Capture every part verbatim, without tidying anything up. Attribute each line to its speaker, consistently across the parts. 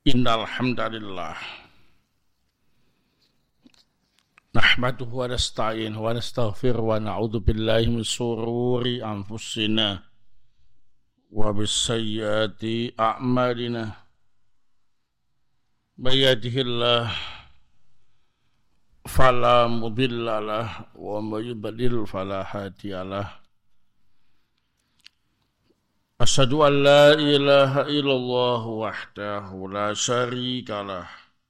Speaker 1: Innal hamdalillah nahmaduhu wa nasta'inuhu wa nastaghfiruhu wa na'udzu billahi min shururi anfusina wa bis sayyiati a'malina. May yahdihillahu fala mudilla lahu wa may yudlil fala hadiya lahu. Asyhadu an la ilaha illallah wahdahu la syarika lah.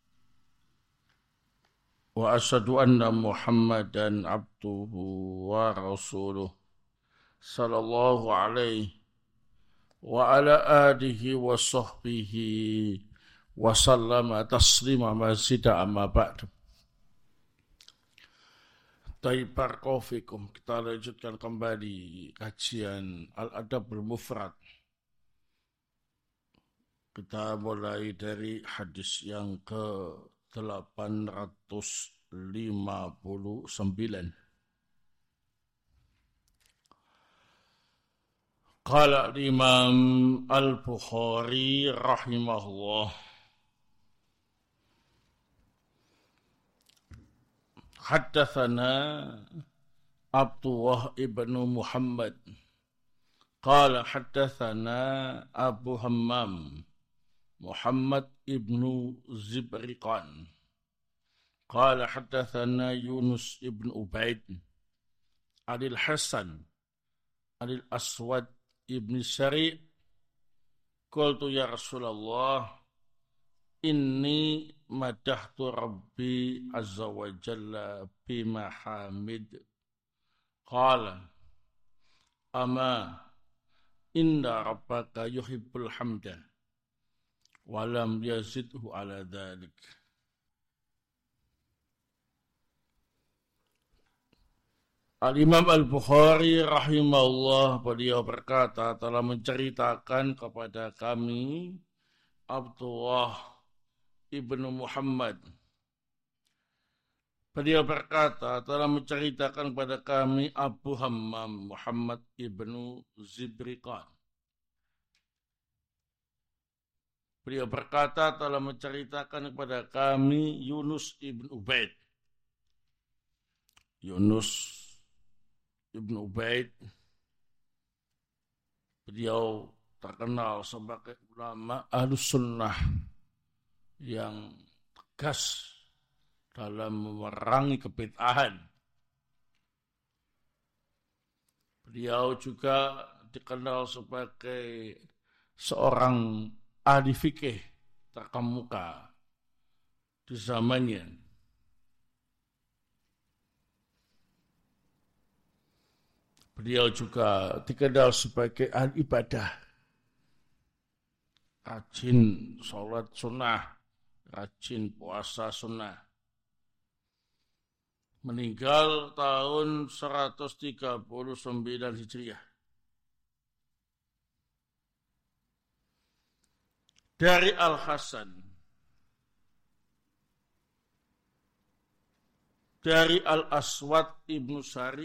Speaker 1: Wa asyhadu anna Muhammadan abduhu wa rasuluh sallallahu alaihi wa ala alihi wa sahbihi wa sallama taslima mazida amma ba'du. Taibarakallahu, kita lanjutkan kembali kajian Al-Adabul Mufrad. Kita mulai dari hadis yang ke delapan ratus lima puluh sembilan. Qala Imam Al-Bukhari rahimahullah, haddatsana Abdullah ibnu Muhammad qala haddatsana Abu Hammam Muhammad ibnu Zibriqan qala haddatsana Yunus ibnu Ubaid Adil Hasan Adil Aswad ibnu Syari' qultu ya Rasulullah inni madahtu Rabbi azza wa jalla bima hamid. Qala ama inna rabbaka yuhibbul hamda wa lam yazidhu ala dhalik. Al-Imam Al-Bukhari rahimahullah, beliau berkata, telah menceritakan kepada kami Abdullah ibnu Muhammad. Beliau berkata, telah menceritakan kepada kami Abu Hammam Muhammad ibnu Zibriqan. Beliau berkata, telah menceritakan kepada kami Yunus ibnu Ubaid. Yunus ibnu Ubaid, beliau terkenal sebagai ulama Ahlus Sunnah yang tegas dalam memerangi kebid'ahan. Beliau juga dikenal sebagai seorang ahli fikih terkemuka di zamannya. Beliau juga dikenal sebagai ahli ibadah, rajin sholat sunnah, rajin puasa sunnah. Meninggal tahun seratus tiga puluh sembilan Hijriah. Dari Al-Hasan, dari Al-Aswad ibnu Syari',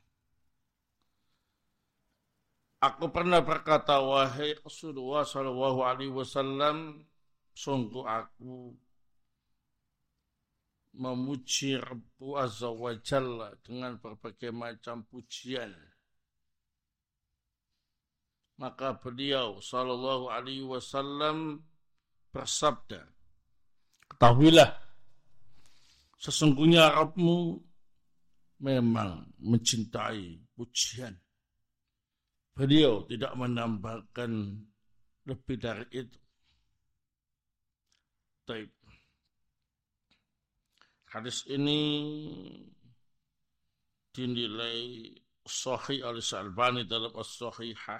Speaker 1: aku pernah berkata, wahai Rasulullah sallallahu alaihi wasallam, sungguh aku memuji Rabbu azza wa jalla dengan berbagai macam pujian. Maka beliau sallallahu alaihi wasallam bersabda, ketahuilah, sesungguhnya Rabbmu memang mencintai pujian. Beliau tidak menambahkan lebih dari itu. Taib. Hadis ini dinilai sahih oleh Al-Albani dalam As-Sahihah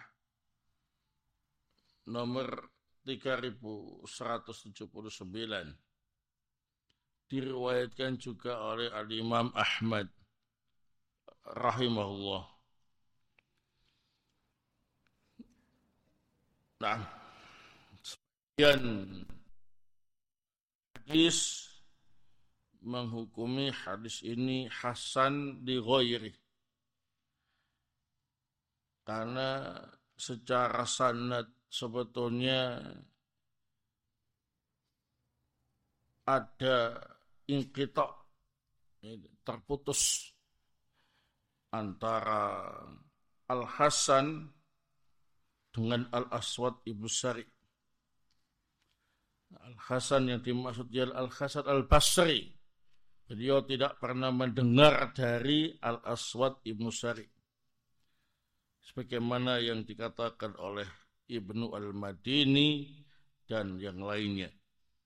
Speaker 1: nomor tiga ribu seratus tujuh puluh sembilan. Diriwayatkan juga oleh Al-Imam Ahmad rahimahullah. Nah, sebagian hadis menghukumi hadis ini hasan li ghairi, karena secara sanad sebetulnya ada inqita, terputus antara Al-Hasan dengan Al-Aswad Ibnu Sari. Al-Hasan yang dimaksud ialah Al-Hasan Al-Basri. Beliau tidak pernah mendengar dari Al-Aswad Ibnu Sari. Sebagaimana yang dikatakan oleh Ibnu Al-Madini dan yang lainnya.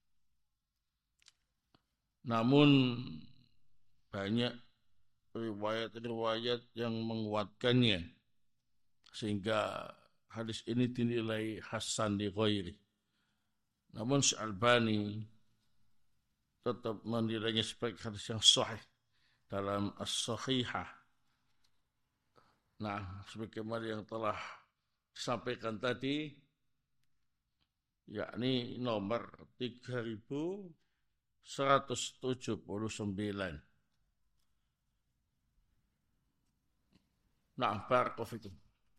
Speaker 1: Namun banyak riwayat-riwayat yang menguatkannya sehingga hadis ini dinilai hasan li ghairi. Namun Syalbani tetap menilainya sebagai hadis yang sahih dalam As-Sahihah. Nah, sebagaimana yang telah disampaikan tadi, yakni nomor tiga ribu seratus tujuh puluh sembilan. Nah, barakallahu fikum.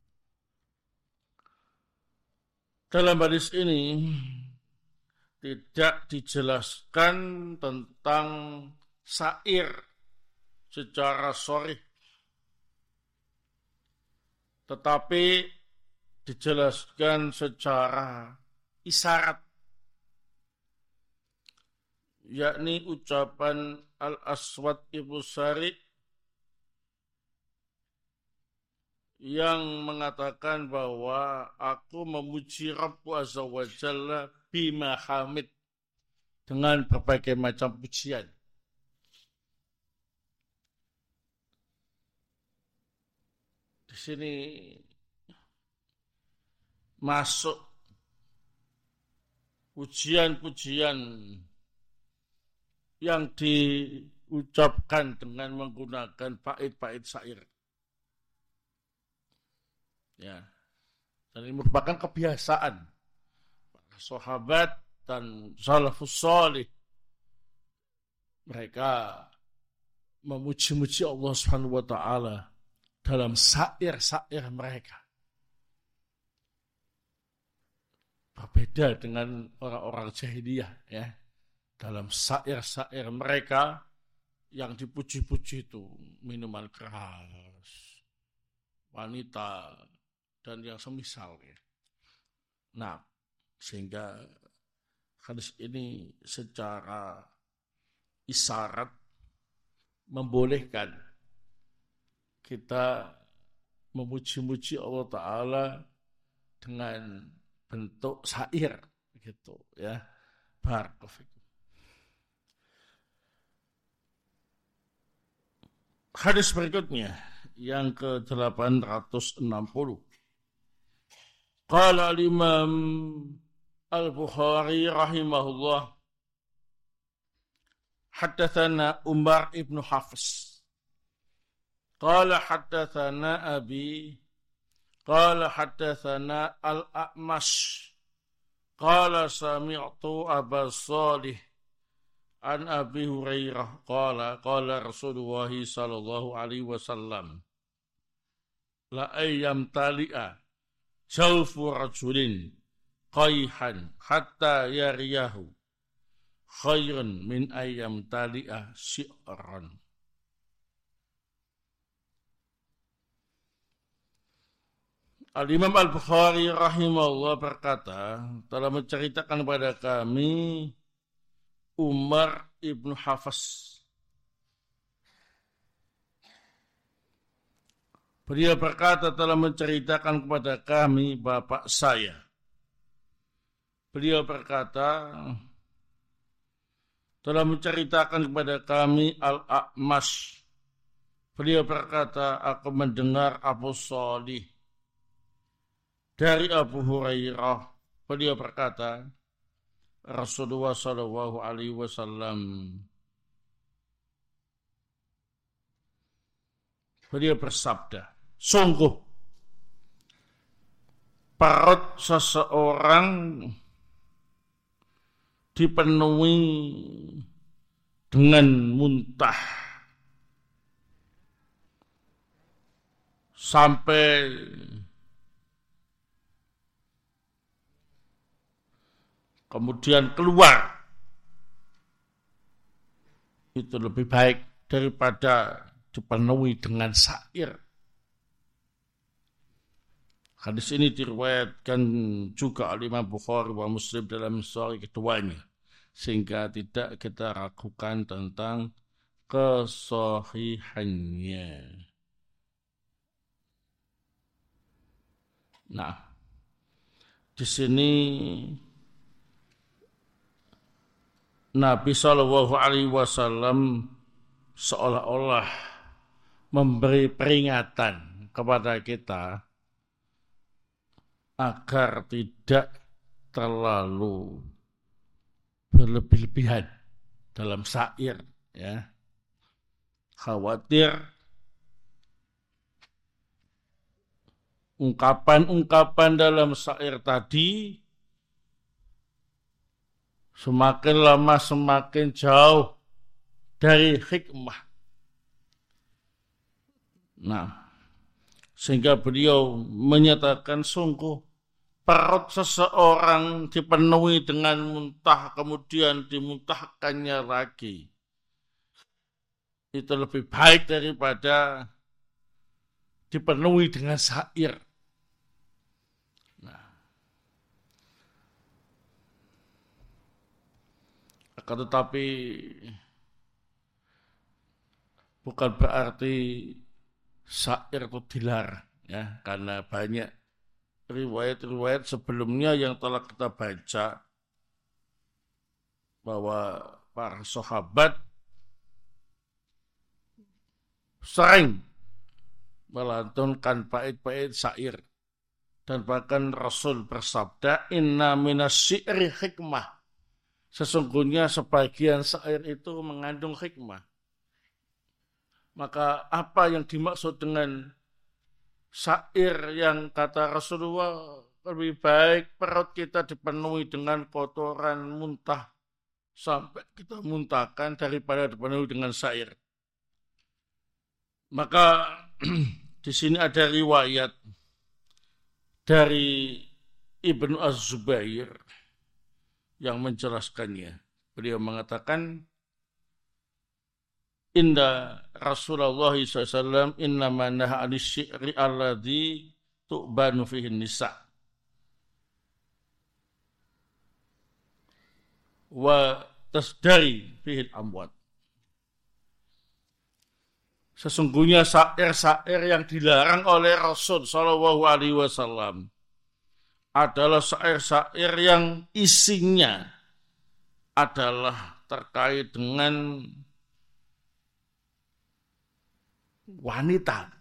Speaker 1: Dalam hadis ini tidak dijelaskan tentang syair secara sharih, tetapi dijelaskan secara isyarat, yakni ucapan Al-Aswad Ibnu Sari yang mengatakan bahwa aku memuji Rabbu Azza wa Jalla bima hamid, dengan berbagai macam pujian. Di sini masuk pujian-pujian yang diucapkan dengan menggunakan bait-bait syair. Ya. Dan ini merupakan kebiasaan para sahabat dan salafus salih. Mereka memuji-muji Allah Subhanahu wa taala dalam syair-syair mereka. Berbeda dengan orang-orang jahiliyah, ya. Dalam syair-syair mereka yang dipuji-puji itu minuman keras, wanita, dan yang semisalnya. Nah, sehingga hadis ini secara isyarat membolehkan kita memuji-muji Allah Ta'ala dengan bentuk syair, gitu ya. Barakallahu fikum. Hadis berikutnya yang ke delapan ratus enam puluh. Qala al-Imam Al-Bukhari rahimahullah, haddatsana Umar ibn Hafs. Qala haddatsana Abi, qala haddatsana Al-A'mash. Qala sami'tu Aba Salih an Abi Hurairah qala qala Rasulullah sallallahu alaihi wasallam, la ayyam tali'a jawfu rajulin qayhan hatta yariyahu khairun min ayyam tali'a syi'ran. Al-Imam Al-Bukhari rahimahullah berkata, telah menceritakan kepada kami Umar ibn Hafs. Beliau berkata telah menceritakan kepada kami bapak saya. Beliau berkata telah menceritakan kepada kami Al-A'mash. Beliau berkata, aku mendengar Abu Salih dari Abu Hurairah. Beliau berkata, Rasulullah sallallahu alaihi wasallam, beliau bersabda, sungguh perut seseorang dipenuhi dengan muntah sampai kemudian keluar itu lebih baik daripada dipenuhi dengan syair. Hadis ini diriwayatkan juga oleh Imam Bukhari wa Muslim dalam sahih keduanya, sehingga tidak kita ragukan tentang kesahihannya. Nah, di sini Nabi Shallallahu Alaihi Wasallam seolah-olah memberi peringatan kepada kita agar tidak terlalu berlebih-lebihan dalam syair, ya. Khawatir ungkapan-ungkapan dalam syair tadi semakin lama semakin jauh dari hikmah. Nah, sehingga beliau menyatakan sungguh perut seseorang dipenuhi dengan muntah kemudian dimuntahkannya lagi. Itu lebih baik daripada dipenuhi dengan syair. Nah, akan tetapi bukan berarti syair itu dilarang, ya, karena banyak riwayat-riwayat sebelumnya yang telah kita baca bahwa para sahabat sering melantunkan bait-bait syair, dan bahkan Rasul bersabda, inna minas syi'ri hikmah, sesungguhnya sebagian syair itu mengandung hikmah. Maka apa yang dimaksud dengan syair yang kata Rasulullah lebih baik perut kita dipenuhi dengan kotoran muntah sampai kita muntahkan daripada dipenuhi dengan syair. Maka di sini ada riwayat dari Ibnu Az-Zubair yang menjelaskannya. Beliau mengatakan, inda Rasulullah shallallahu alaihi wasallam innama naha anis-syi'ri alladhi tu'banu fihi nisa wa tasdari fihi al-amwat. Sesungguhnya syair-syair yang dilarang oleh Rasul shallallahu alaihi wasallam adalah syair-syair yang isinya adalah terkait dengan wanita,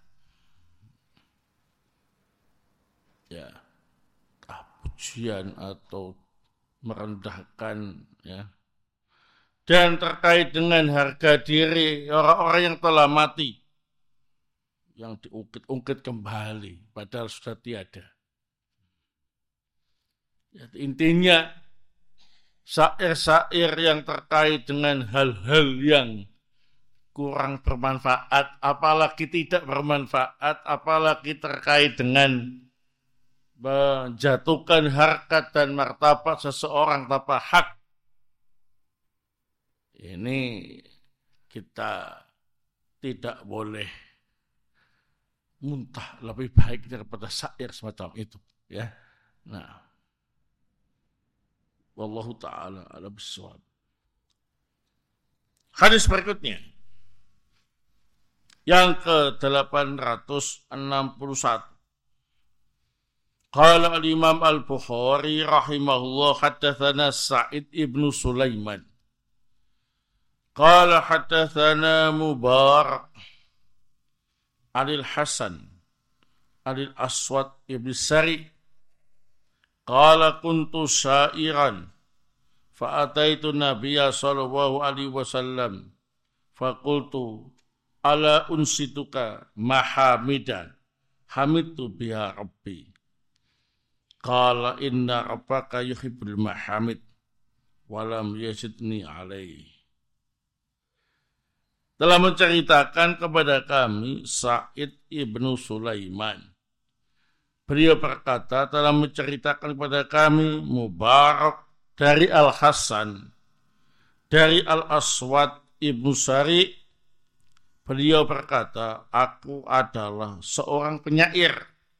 Speaker 1: ya, pujian atau merendahkan, ya, dan terkait dengan harga diri orang-orang yang telah mati, yang diungkit-ungkit kembali padahal sudah tiada. Ya, intinya syair-syair yang terkait dengan hal-hal yang kurang bermanfaat, apalagi tidak bermanfaat, apalagi terkait dengan menjatuhkan harkat dan martabat seseorang tanpa hak. Ini kita tidak boleh muntah, lebih baik daripada syair semacam itu, ya. Nah, wallahu taala a'lam bissawab. Hadis berikutnya yang ke delapan ratus enam puluh satu. Qala al-Imam al-Bukhari rahimahullah haddatsana Sa'id ibn Sulaiman. Qala haddatsana Mubarak Anil Hasan Anil Aswad ibn Sari. Qala kuntu syairan fa ataitu Nabiyya sallallahu alaihi wasallam fa qultu ala unsituka mahamidan hamidtu biha rabbi. Qala inna rabbaka yuhibbul mahamid walam yazidni alaihi. Telah menceritakan kepada kami Sa'id ibnu Sulaiman. Beliau berkata, telah menceritakan kepada kami Mubarak dari Al-Hasan, dari Al-Aswad Ibnu Sari, beliau berkata, aku adalah seorang penyair.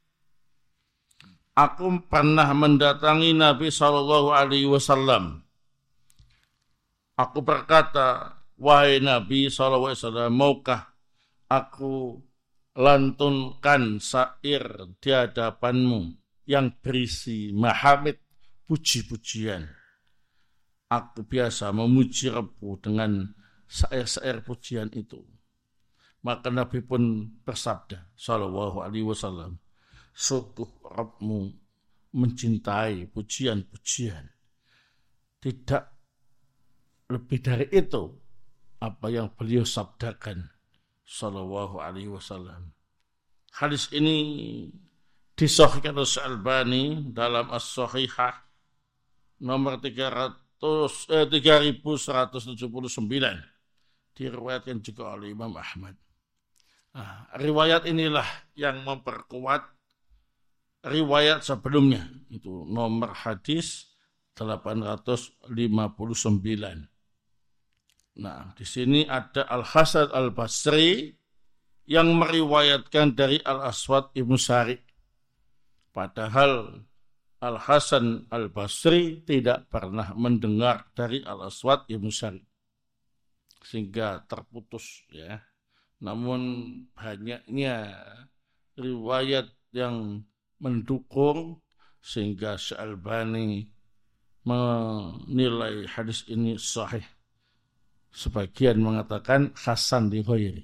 Speaker 1: Aku pernah mendatangi Nabi shallallahu alaihi wasallam. Aku berkata, wahai Nabi shallallahu alaihi wasallam, maukah aku lantunkan syair di hadapanmu yang berisi mahamid, puji-pujian. Aku biasa memuji Rabbu dengan syair-syair pujian itu. Maka Nabi pun bersabda sallallahu alaihi wasallam, sungguh Rabbmu mencintai pujian-pujian. Tidak lebih dari itu apa yang beliau sabdakan sallallahu alaihi wasallam. Hadis ini disahihkan oleh Al-Albani dalam As-Sahihah nomor tiga ribu seratus tujuh puluh sembilan, diriwayatkan juga oleh Imam Ahmad. Nah, riwayat inilah yang memperkuat riwayat sebelumnya, itu nomor hadis delapan ratus lima puluh sembilan. Nah, di sini ada Al-Hasan Al-Basri yang meriwayatkan dari Al-Aswad Ibnu Sari. Padahal Al-Hasan Al-Basri tidak pernah mendengar dari Al-Aswad Ibnu Sari, sehingga terputus ya. Namun banyaknya riwayat yang mendukung sehingga Syalbani menilai hadis ini sahih. Sebagian mengatakan hasan li ghairi.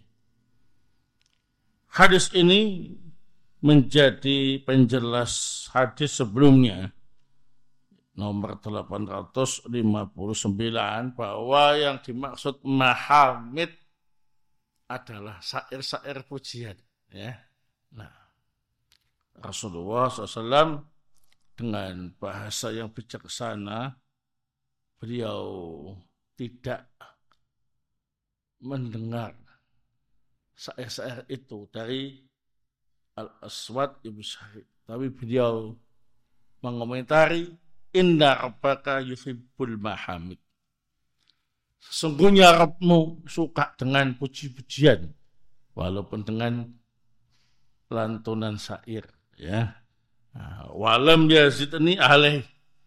Speaker 1: Hadis ini menjadi penjelas hadis sebelumnya nomor delapan ratus lima puluh sembilan bahwa yang dimaksud mahamid adalah syair-syair pujian ya. Nah, Rasulullah shallallahu alaihi wasallam dengan bahasa yang bijaksana, beliau tidak mendengar syair-syair itu dari Al-Aswad Ibnu Sari, tapi beliau mengomentari inna rabbaka yuhibbul mahamid. Sesungguhnya Rabbmu suka dengan puji-pujian walaupun dengan lantunan syair ya. Walam yazidni alaih.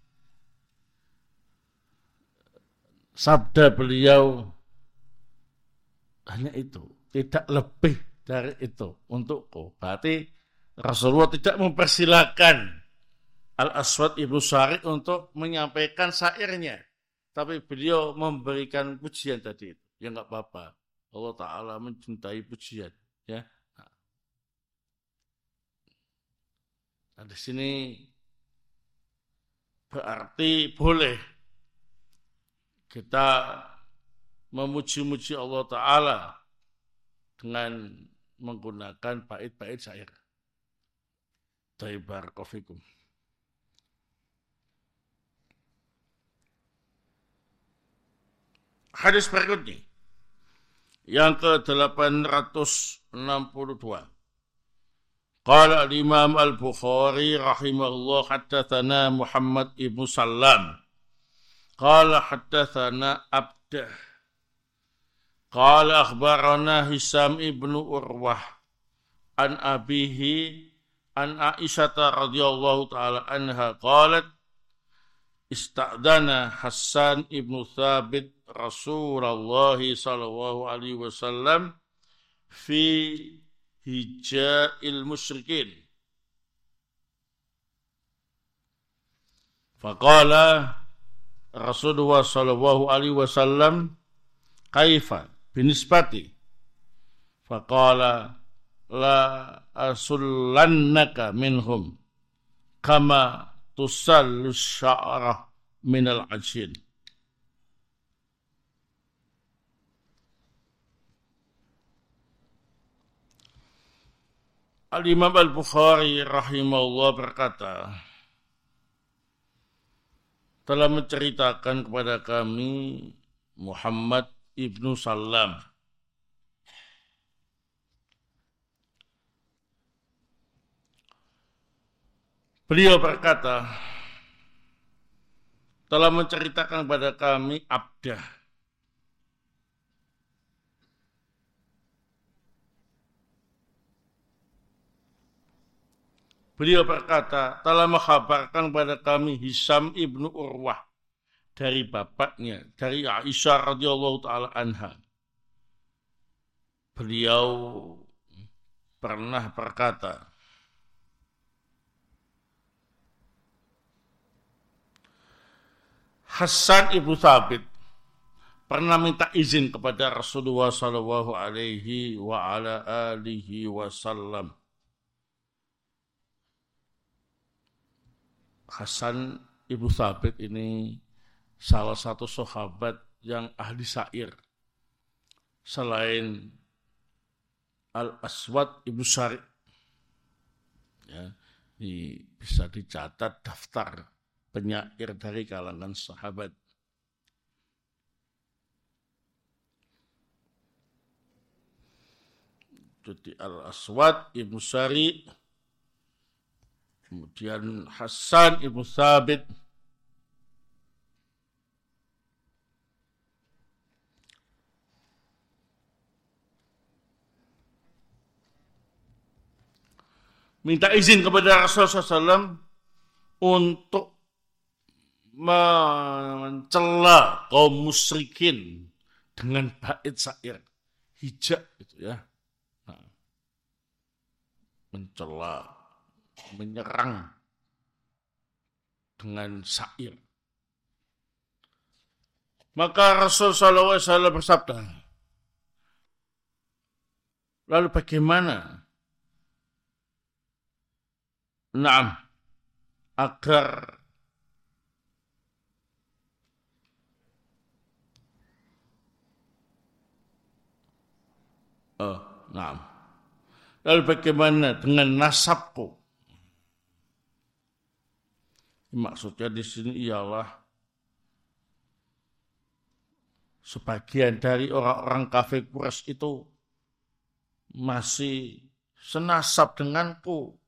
Speaker 1: Sabda beliau hanya itu, tidak lebih dari itu untukku. Berarti Rasulullah tidak mempersilakan Al-Aswad Ibnu Sari untuk menyampaikan syairnya, tapi beliau memberikan pujian tadi itu. Ya enggak apa-apa. Allah Ta'ala mencintai pujian. Ya. Nah, di sini berarti boleh kita memuji-muji Allah Ta'ala dengan menggunakan bait-bait syair. Barakallahu. Hadis berikutnya yang ke delapan ratus enam puluh dua. Qala al-Imam Al-Bukhari rahimahullah haddatsana Muhammad ibnu Sallam. Qala haddatsana Abdah. Qala akhbarana Hisam ibnu Urwah an abihi an Aisyah radhiyallahu taala anha qalat ista'dana Hasan ibnu Thabit Rasulullah sallallahu alaihi wasallam fi hija'il musyrikin. Faqala Rasulullah sallallahu alaihi wasallam kaifa binisbati. Faqala la asullannaka minhum kama tusallu sya'rah minal ajin. Al-Imam Al-Bukhari rahimahullah berkata, telah menceritakan kepada kami Muhammad ibnu Sallam. Beliau berkata, telah menceritakan kepada kami Abdah. Beliau berkata, telah mengkhabarkan kepada kami Hisam ibnu Urwah dari bapaknya, dari Aisyah radhiyallahu taala anha. Beliau pernah berkata, Hasan ibnu Thabit pernah minta izin kepada Rasulullah sallallahu alaihi wa ala alihi wasallam. Hasan ibnu Thabit ini salah satu sahabat yang ahli syair. Selain Al-Aswad ibnu Syari, ya, ini bisa dicatat daftar penyair dari kalangan sahabat. Jadi Al-Aswad ibnu Syari, kemudian Hasan ibnu Thabit, minta izin kepada Rasulullah shallallahu alaihi wasallam untuk mencela kaum musyrikin dengan bait syair hijab gitu ya. Nah, mencela, menyerang dengan syair. Maka Rasul sallallahu alaihi wasallam bersabda, lalu bagaimana? Naam, agar oh, naam. Lalu bagaimana dengan nasabku? Maksudnya di sini ialah sebagian dari orang-orang kafir Quraisy itu masih senasab denganku.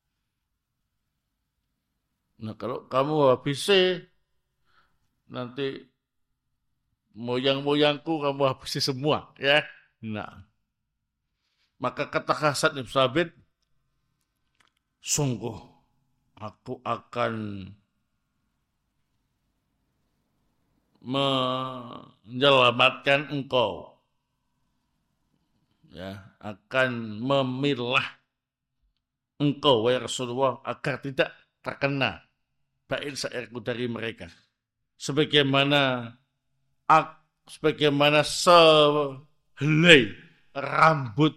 Speaker 1: Nah, kalau kamu habisi, nanti moyang-moyangku kamu habisi semua, ya. Nah, maka kata Hasan ibnu Thabit, sungguh aku akan menyelamatkan engkau, ya, akan memilah engkau, wahai Rasulullah, agar tidak terkena bait syairku dari mereka. Sebagaimana sebagaimana sehelai rambut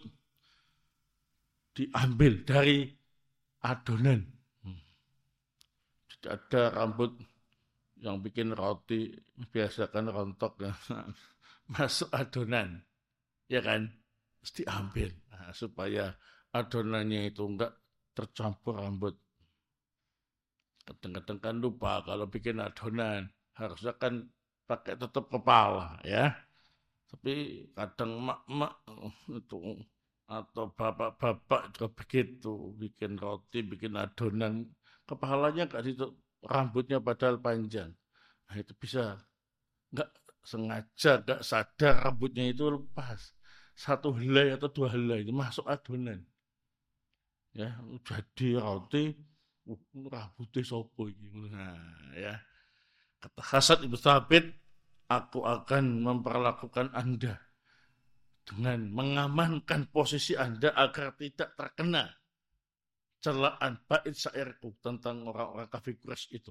Speaker 1: diambil dari adonan. Jadi ada rambut yang bikin roti biasa kan rontok ya, masuk adonan, ya kan, terus diambil nah, supaya adonannya itu enggak tercampur rambut. Kadang-kadang kan lupa kalau bikin adonan harusnya kan pakai tutup kepala ya, tapi kadang mak-mak itu atau bapak-bapak juga begitu, bikin roti, bikin adonan, kepalanya gak ditutup, rambutnya padahal panjang. Nah itu bisa nggak sengaja, nggak sadar rambutnya itu lepas, satu helai atau dua helai itu masuk adonan, ya jadi roti. Uh, rambutnya sopo gitu. Nah, ya. Kata Hasan ibnu Thabit, aku akan memperlakukan Anda dengan mengamankan posisi Anda agar tidak terkena celaan bait syairku tentang orang-orang kafir Quraisy itu.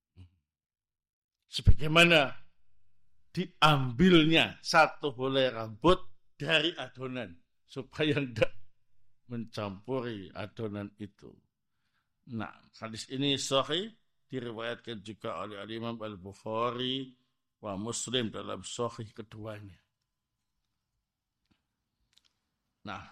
Speaker 1: Sebagaimana diambilnya satu helai rambut dari adonan supaya tidak mencampuri adonan itu. Nah, hadis ini sahih, diriwayatkan juga oleh Imam Al-Bukhari wa Muslim dalam sahih keduanya. Nah,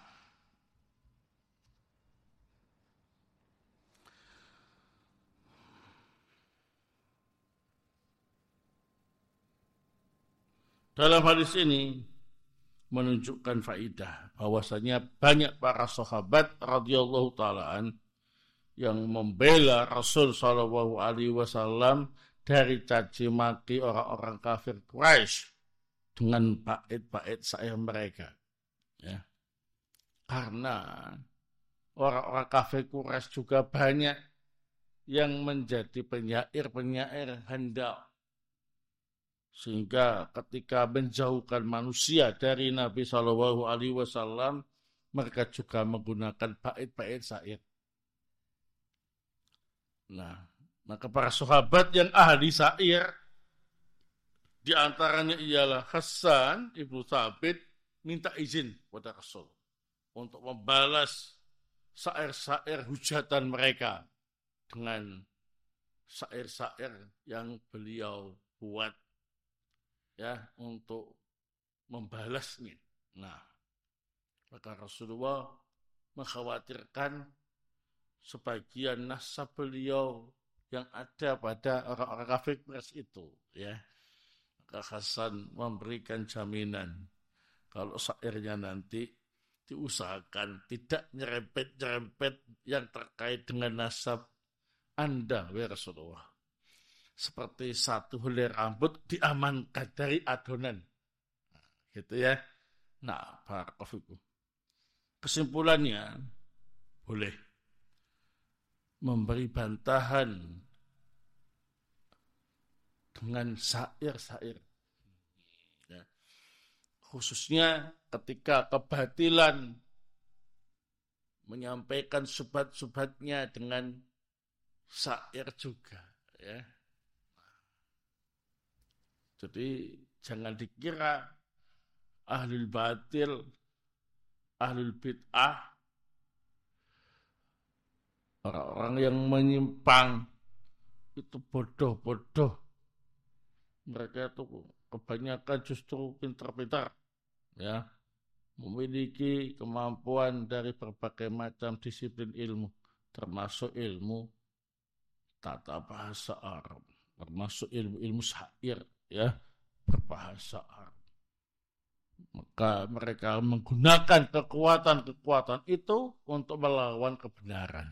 Speaker 1: dalam hadis ini menunjukkan faidah bahwasanya banyak para sahabat radhiyallahu taalaan yang membela Rasul Shallallahu Alaihi Wasallam dari caci maki orang-orang kafir Quraisy dengan bait-bait syair mereka, ya. Karena orang-orang kafir Quraisy juga banyak yang menjadi penyair-penyair handal. Sehingga ketika menjauhkan manusia dari Nabi Shallallahu Alaihi Wasallam, mereka juga menggunakan bait-bait syair. Nah, maka para sahabat yang ahli syair, di antaranya ialah Hasan ibnu Thabit, minta izin kepada Rasul untuk membalas syair-syair hujatan mereka dengan syair-syair yang beliau buat, ya, untuk membalasnya. Nah, maka Rasulullah mengkhawatirkan sebagian nasab beliau yang ada pada orang-orang kafir Quraisy itu, ya. Maka Hasan memberikan jaminan kalau syairnya nanti diusahakan tidak nyerempet-nyerempet yang terkait dengan nasab Anda, ya Rasulullah. Seperti satu helai rambut diamankan dari adonan. Nah, gitu ya. Nah, barakallahu. Kesimpulannya, boleh memberi bantahan dengan syair-syair. Ya. Khususnya ketika kebatilan menyampaikan subhat-subhatnya dengan syair juga, ya. Jadi jangan dikira ahlul batil, ahlul bid'ah, orang-orang yang menyimpang itu bodoh-bodoh. Mereka itu kebanyakan justru pintar-pintar, ya, memiliki kemampuan dari berbagai macam disiplin ilmu, termasuk ilmu tata bahasa Arab, termasuk ilmu-ilmu syair, ya, berbahasa Arab. Maka mereka menggunakan kekuatan-kekuatan itu untuk melawan kebenaran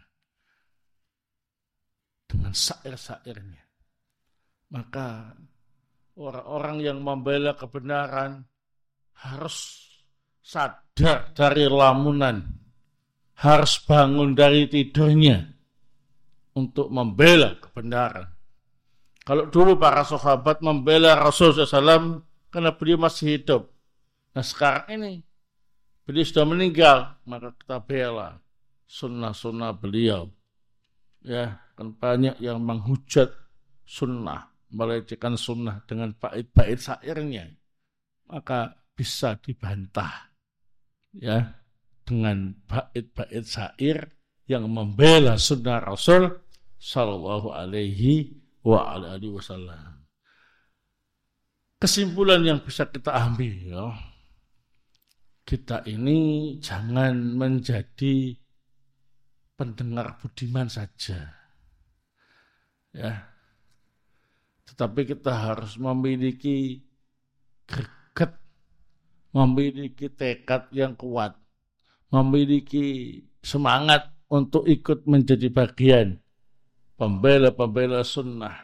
Speaker 1: dengan syair-syairnya. Maka orang-orang yang membela kebenaran harus sadar dari lamunan, harus bangun dari tidurnya untuk membela kebenaran. Kalau dulu para sahabat membela Rasulullah shallallahu alaihi wasallam karena beliau masih hidup. Nah sekarang ini beliau sudah meninggal, maka kita bela sunnah-sunnah beliau. Ya, kan banyak yang menghujat sunnah, melecehkan sunnah dengan bait-bait syairnya, maka bisa dibantah, ya, dengan bait-bait syair yang membela sunnah Rasul Sallallahu Alaihi Wasallam. Kesimpulan yang bisa kita ambil, ya, kita ini jangan menjadi pendengar budiman saja, ya, tetapi kita harus memiliki greget, memiliki tekad yang kuat, memiliki semangat untuk ikut menjadi bagian pembela-pembela sunnah.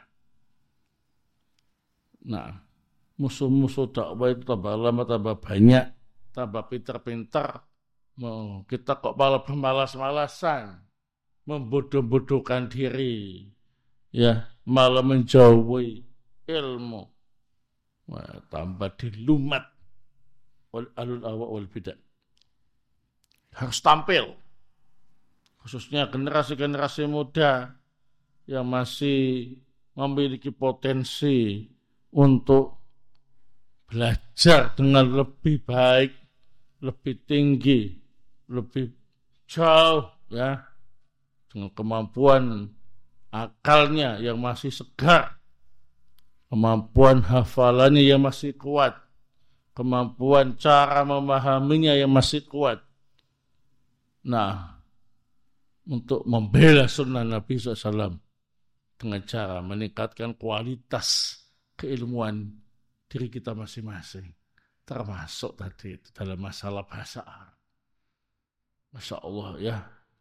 Speaker 1: Nah, musuh-musuh dakwah itu tambah lama, tambah banyak, tambah pintar-pintar. Kita kok malah bermalas-malasan, membodoh-bodohkan diri, ya, malah menjauhi ilmu. Wah, tambah dilumat oleh alul ahwa wal bidah. Harus tampil, khususnya generasi-generasi muda yang masih memiliki potensi untuk belajar dengan lebih baik, lebih tinggi, lebih jauh, ya, dengan kemampuan akalnya yang masih segar, kemampuan hafalannya yang masih kuat, kemampuan cara memahaminya yang masih kuat. Nah, untuk membela sunnah Nabi shallallahu alaihi wasallam dengan cara meningkatkan kualitas keilmuan diri kita masing-masing, termasuk tadi itu dalam masalah bahasa Arab. Masya Allah, ya,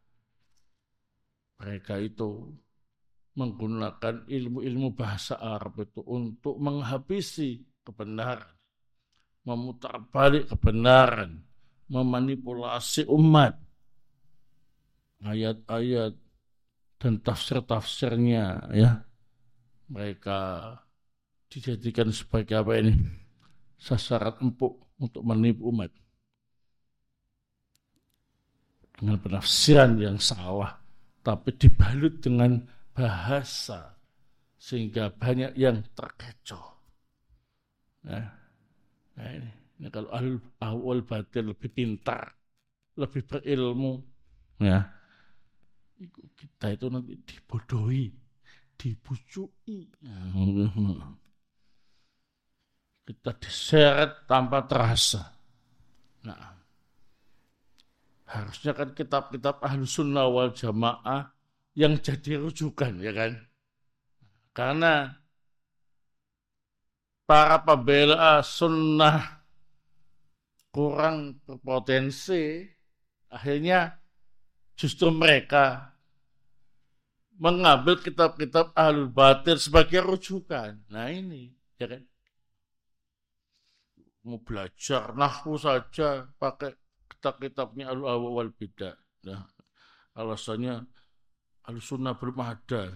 Speaker 1: mereka itu menggunakan ilmu-ilmu bahasa Arab itu untuk menghabisi kebenaran, memutar balik kebenaran, memanipulasi umat ayat-ayat dan tafsir-tafsirnya ya, mereka dijadikan sebagai apa ini, sasaran empuk untuk menipu umat dengan penafsiran yang salah, tapi dibalut dengan bahasa sehingga banyak yang terkecoh. Nah, nah ini, ini kalau awal batin lebih pintar, lebih berilmu, ya kita itu nanti dibodohi, dibujuki, kita diseret tanpa terasa. Nah, harusnya kan kitab-kitab Ahlus Sunnah wal Jamaah yang jadi rujukan, ya kan? Karena para pembela sunnah kurang berpotensi, akhirnya justru mereka mengambil kitab-kitab Ahlul Batil sebagai rujukan. Nah ini, ya kan? Mau belajar nahwu saja pakai kitab-kitabnya Ahlul Ahwa wal Bidah. Nah, alasannya Ahlus Sunnah belum ada.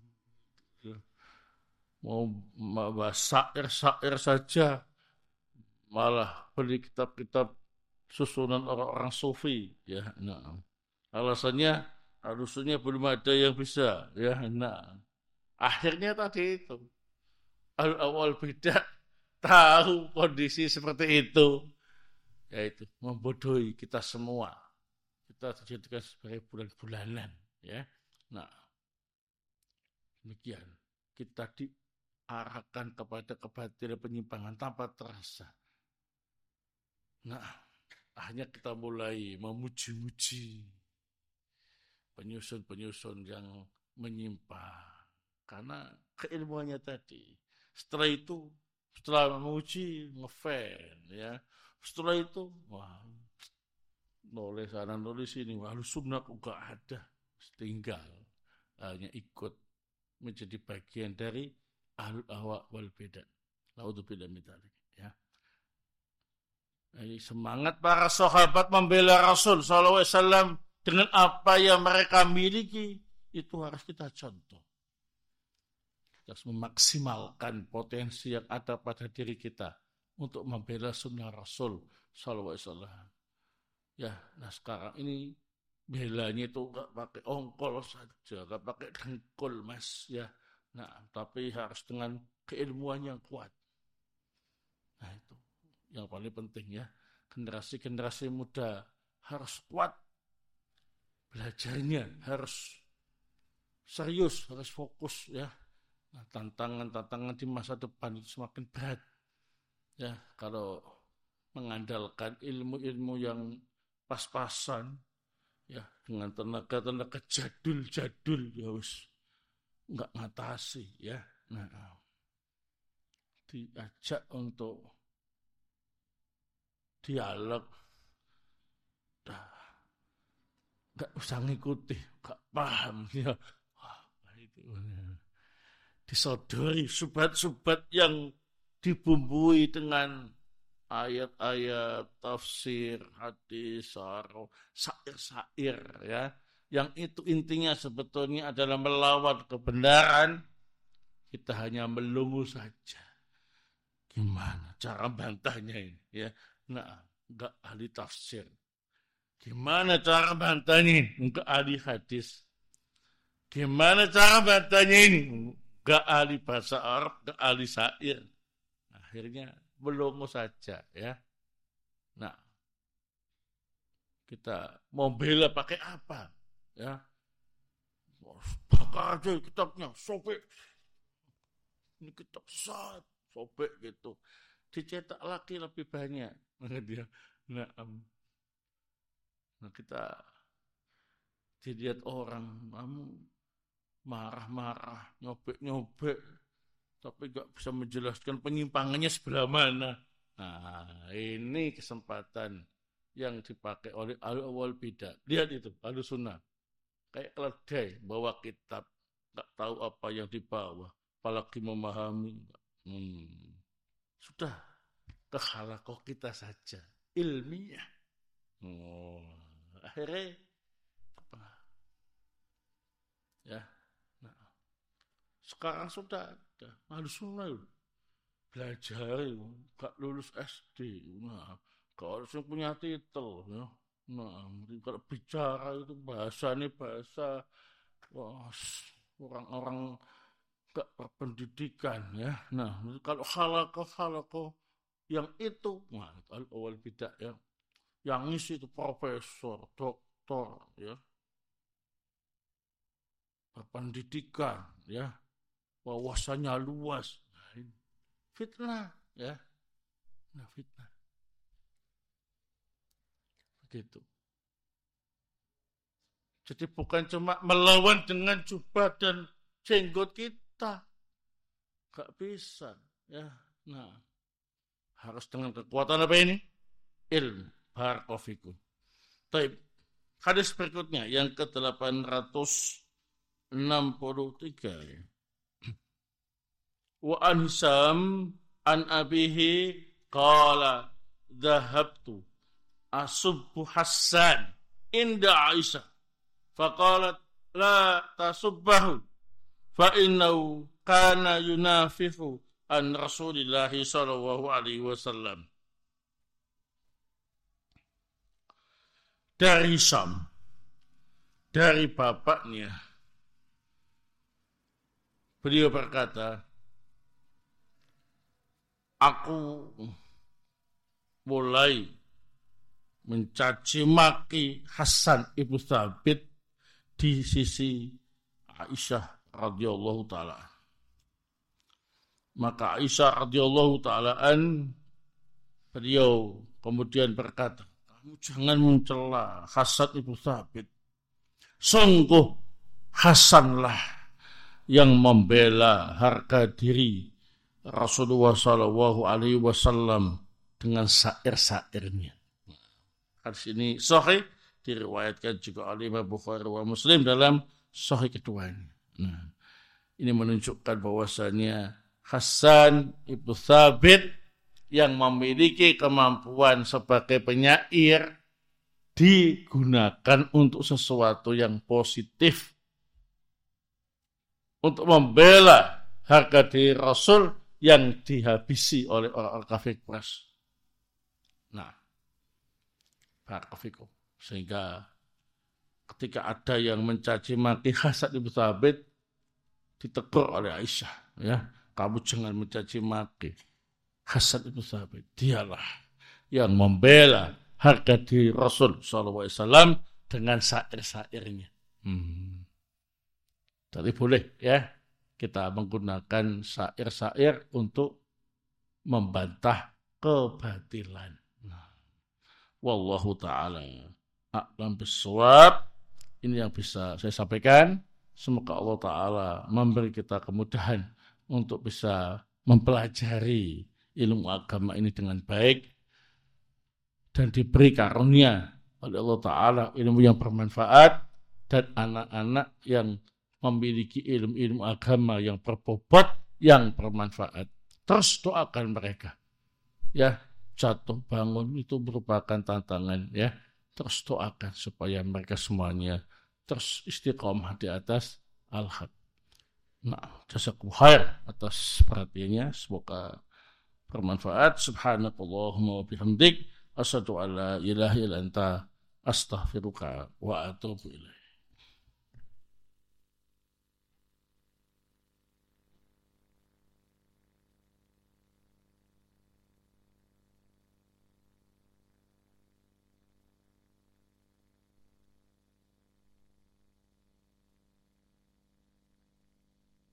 Speaker 1: Mau bahas syair-syair saja malah beli kitab-kitab susunan orang-orang sufi, ya. Nah, alasannya harusnya belum ada yang bisa, ya. Nah, akhirnya tadi itu al awal beda tahu kondisi seperti itu, yaitu membodohi kita semua. Kita dijadikan sebagai bulan-bulanan, ya. Nah, demikian kita diarahkan kepada kebatilan penyimpangan tanpa terasa. Nah, akhirnya kita mulai memuji-muji penyusun-penyusun yang menyimpang karena keilmuannya tadi. Setelah itu, setelah memuji, ngefan, ya. Setelah itu, wah, nulis sana nulis ini, wah, sunnah kok gak ada, tinggal hanya ikut menjadi bagian dari ahlul ahwa wal bidah. Naudzubillah min dzalik, ya. Jadi semangat para sahabat membela Rasul sallallahu alaihi wasallam dengan apa yang mereka miliki itu harus kita contoh. Kita harus memaksimalkan potensi yang ada pada diri kita untuk membela sunnah Rasul sallallahu alaihi wasallam. Ya, nah sekarang ini belanya itu nggak pakai ongkol saja, nggak pakai dengkul, mas, ya. Nah, tapi harus dengan keilmuan yang kuat. Nah, itu yang paling penting, ya. Generasi-generasi muda harus kuat belajarnya, harus serius, harus fokus, ya. Nah, tantangan-tantangan di masa depan itu semakin berat, ya. Kalau mengandalkan ilmu-ilmu yang pas-pasan, ya, dengan tenaga-tenaga jadul-jadul, ya wis nggak ngatasi, ya. Nah, diajak untuk dialog, dah nggak usah ngikuti, nggak paham, ya. Wah, itu disodori subhat-subhat yang dibumbui dengan ayat-ayat, tafsir, hadis, sarah, syair-syair, ya, yang itu intinya sebetulnya adalah melawan kebenaran. Kita hanya melungu saja. Gimana cara bantahnya ini, ya? Nah, enggak ahli tafsir. Gimana cara bantahnya ini? Enggak ahli hadis. Gimana cara bantahnya ini? Enggak ahli bahasa Arab, enggak ahli syair. Akhirnya melongo saja, ya. Nah, kita mau bela pakai apa, ya? Bakar aja kitabnya, sobek. Ini kitab sesat, sobek gitu. Dicetak lagi lebih banyak. Nah, nah kita dilihat orang, kamu marah-marah, nyobek-nyobek, tapi gak bisa menjelaskan penyimpangannya sebelah mana. Nah, ini kesempatan yang dipakai oleh Ahlul Ahwa wal Bidah. Lihat itu, Ahlus Sunnah. Kayak keledai, bawa kitab, gak tahu apa yang dibawa, apalagi memahami. Hmm. Sudah, kekhalakoh kita saja, ilmiah. Oh, akhirnya Ya. Nah, sekarang sudah ada harus mulai belajar, gak lulus S D. Nah, kalau harus punya titel, ya. Nah, kalau bicara itu bahasa ini bahasa wah, orang-orang gak berpendidikan, ya. Nah, kalau halako-halako yang itu, nah, awal bidah ya. Yang isi itu profesor, doktor, ya. Berpendidikan, ya. Wawasannya luas. Nah, fitnah, ya. Nah, fitnah. Begitu. Jadi bukan cuma melawan dengan jubah dan jenggot kita. Gak bisa, ya. Nah, harus dengan kekuatan apa ini? Ilmu. Barakofikum. Taib. Hadis berikutnya yang ke delapan ratus enam puluh tiga. Wa an Hisam an abihi qala dhahabtu asubbu Hassan inda Aisyah faqalat la tasubbahu fa innahu kana yunafihu an Rasulillah sallallahu alaihi wasallam. Dari Hisam, dari bapaknya, beliau berkata, aku mulai mencaci maki Hasan ibnu Thabit di sisi Aisyah radhiyallahu taala. Maka Aisyah radhiyallahu taala an beliau kemudian berkata, kamu jangan mencela Hasan ibnu Thabit. Sungguh Hasanlah yang membela harga diri Rasulullah Shallallahu Alaihi Wasallam dengan syair-syairnya. Hadis ini sahih diriwayatkan juga oleh Imam Bukhari wa Muslim dalam sahih keduanya. Nah, ini menunjukkan bahwasanya Hasan ibnu Thabit yang memiliki kemampuan sebagai penyair digunakan untuk sesuatu yang positif, untuk membela harga diri Rasul yang dihabisi oleh orang-orang kafir Quraisy. Nah, barakallahu. Sehingga ketika ada yang mencaci maki Hasan ibnu Thabit, ditegur oleh Aisyah, ya, kamu jangan mencaci maki Hasan ibnu Thabit. Dialah yang membela harga diri Rasul sallallahu alaihi wasallam dengan syair-syairnya. Hmm. Jadi boleh, ya, kita menggunakan syair-syair untuk membantah kebatilan. Nah, wallahu ta'ala a'lam bissawab. Ini yang bisa saya sampaikan. Semoga Allah Ta'ala memberi kita kemudahan untuk bisa mempelajari ilmu agama ini dengan baik dan diberi karunia oleh Allah Ta'ala ilmu yang bermanfaat dan anak-anak yang memiliki ilmu-ilmu agama yang berbobot, yang bermanfaat. Terus doakan mereka. Ya, jatuh bangun itu merupakan tantangan, ya. Terus doakan supaya mereka semuanya terus istiqomah di atas al-haq. Nah, jazakumullah khair atas perhatiannya. Semoga bermanfaat. Subhanakallahumma wa bihamdik asyhadu an la ilaha illa anta astaghfiruka wa atubu ilaik.